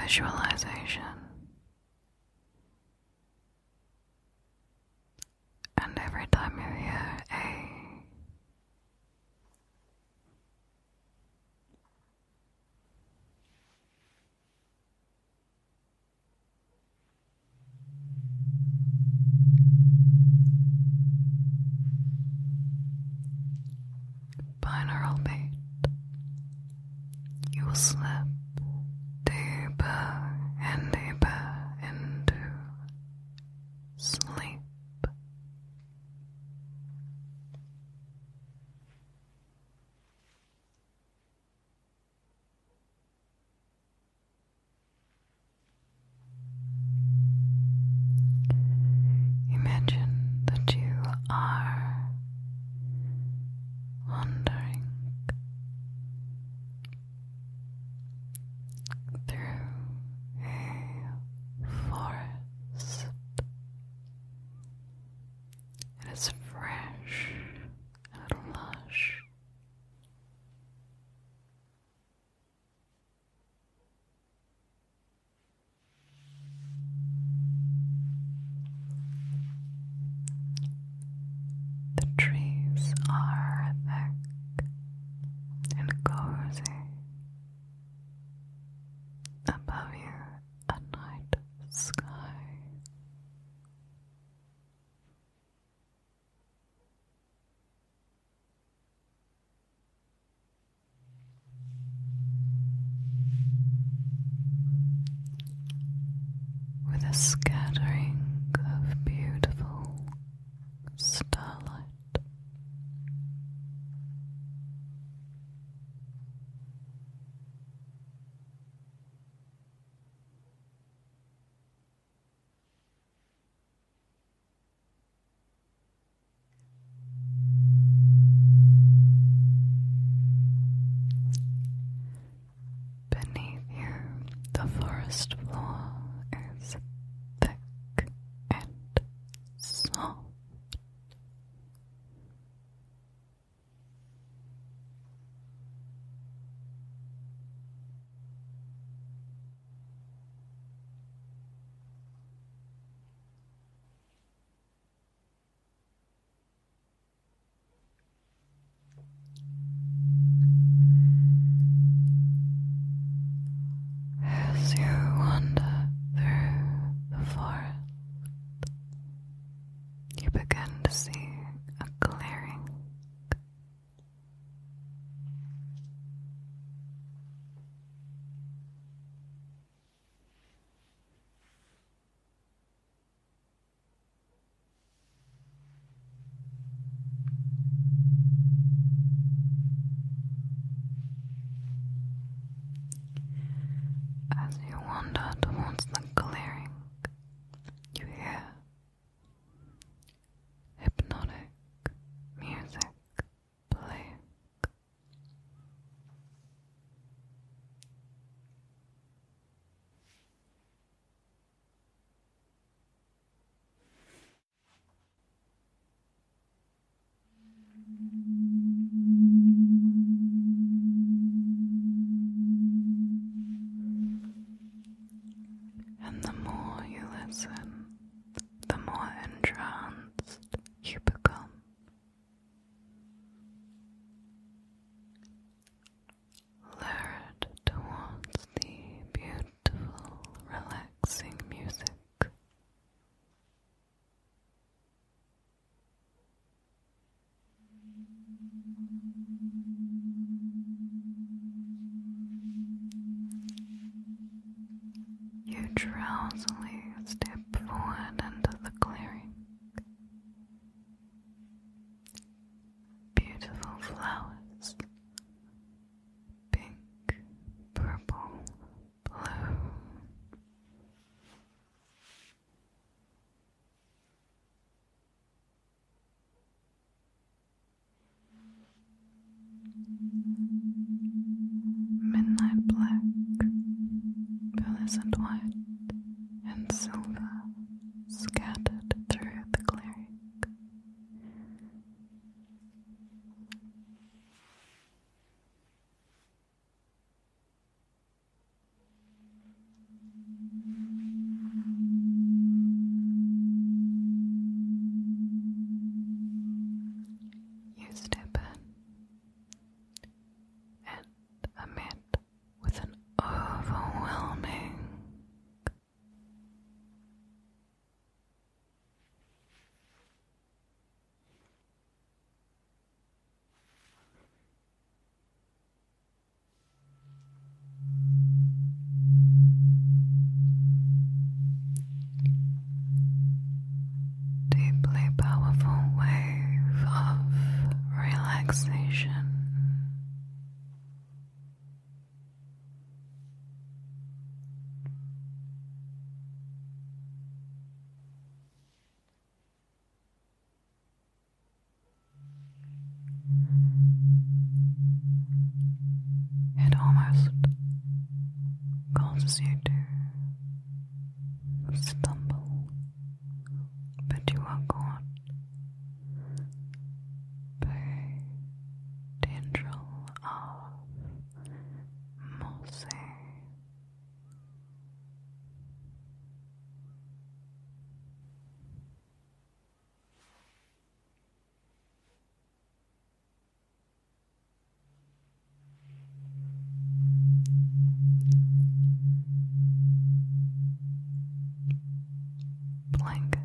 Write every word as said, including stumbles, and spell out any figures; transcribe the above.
visualization, and every time you hear a binaural beat, you will slip deeper and deeper into sleep. Imagine that you are wandering through a forest. It is fresh and lush. The trees are thick and cozy. Above you, a night sky. With a scattering of beautiful starlight. Beneath you, the forest floor is thick and soft. As you wander through the forest, you begin to see a clearing. As you wander towards the clearing, you hear hypnotic music playing. And the more you listen, the more entranced you become. Lured towards the beautiful, relaxing music. You drowsily step forward into the clearing. Beautiful flowers, pink, purple, blue. Midnight black, pearlescent white, and silver scattered through the clearing. stumble, but you are caught by tendril of mossy. Blanket